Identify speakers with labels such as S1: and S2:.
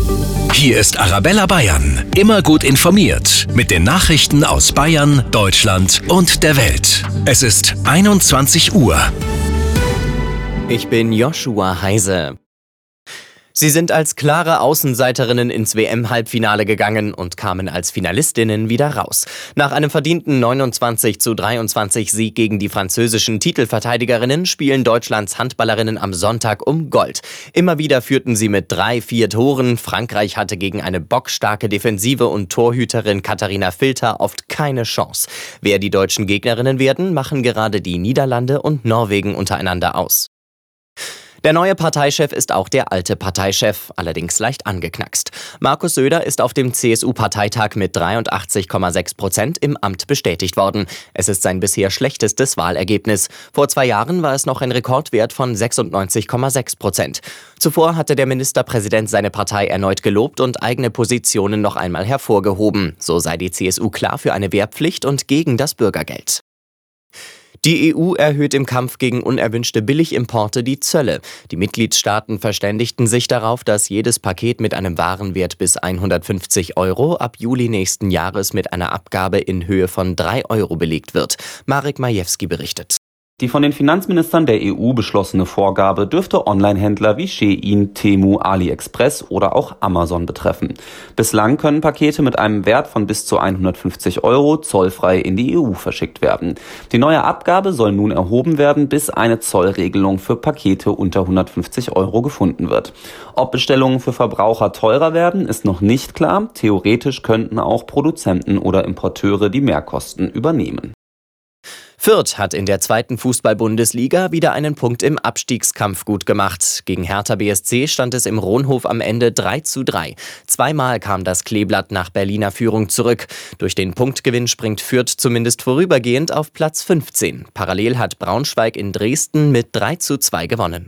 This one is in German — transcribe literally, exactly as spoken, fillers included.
S1: Hier ist Arabella Bayern. Immer gut informiert mit den Nachrichten aus Bayern, Deutschland und der Welt. Es ist einundzwanzig Uhr.
S2: Ich bin Joshua Heise. Sie sind als klare Außenseiterinnen ins W M-Halbfinale gegangen und kamen als Finalistinnen wieder raus. Nach einem verdienten neunundzwanzig zu dreiundzwanzig Sieg gegen die französischen Titelverteidigerinnen spielen Deutschlands Handballerinnen am Sonntag um Gold. Immer wieder führten sie mit drei, vier Toren. Frankreich hatte gegen eine bockstarke Defensive und Torhüterin Katharina Filter oft keine Chance. Wer die deutschen Gegnerinnen werden, machen gerade die Niederlande und Norwegen untereinander aus. Der neue Parteichef ist auch der alte Parteichef, allerdings leicht angeknackst. Markus Söder ist auf dem C S U-Parteitag mit dreiundachtzig Komma sechs Prozent im Amt bestätigt worden. Es ist sein bisher schlechtestes Wahlergebnis. Vor zwei Jahren war es noch ein Rekordwert von sechsundneunzig Komma sechs Prozent. Zuvor hatte der Ministerpräsident seine Partei erneut gelobt und eigene Positionen noch einmal hervorgehoben. So sei die C S U klar für eine Wehrpflicht und gegen das Bürgergeld. Die E U erhöht im Kampf gegen unerwünschte Billigimporte die Zölle. Die Mitgliedstaaten verständigten sich darauf, dass jedes Paket mit einem Warenwert bis hundertfünfzig Euro ab Juli nächsten Jahres mit einer Abgabe in Höhe von drei Euro belegt wird. Marek Majewski berichtet.
S3: Die von den Finanzministern der E U beschlossene Vorgabe dürfte Onlinehändler wie Shein, Temu, AliExpress oder auch Amazon betreffen. Bislang können Pakete mit einem Wert von bis zu hundertfünfzig Euro zollfrei in die E U verschickt werden. Die neue Abgabe soll nun erhoben werden, bis eine Zollregelung für Pakete unter hundertfünfzig Euro gefunden wird. Ob Bestellungen für Verbraucher teurer werden, ist noch nicht klar. Theoretisch könnten auch Produzenten oder Importeure die Mehrkosten übernehmen.
S2: Fürth hat in der zweiten Fußball-Bundesliga wieder einen Punkt im Abstiegskampf gut gemacht. Gegen Hertha B S C stand es im Rohnhof am Ende drei zu drei. Zweimal kam das Kleeblatt nach Berliner Führung zurück. Durch den Punktgewinn springt Fürth zumindest vorübergehend auf Platz fünfzehn. Parallel hat Braunschweig in Dresden mit drei zu zwei gewonnen.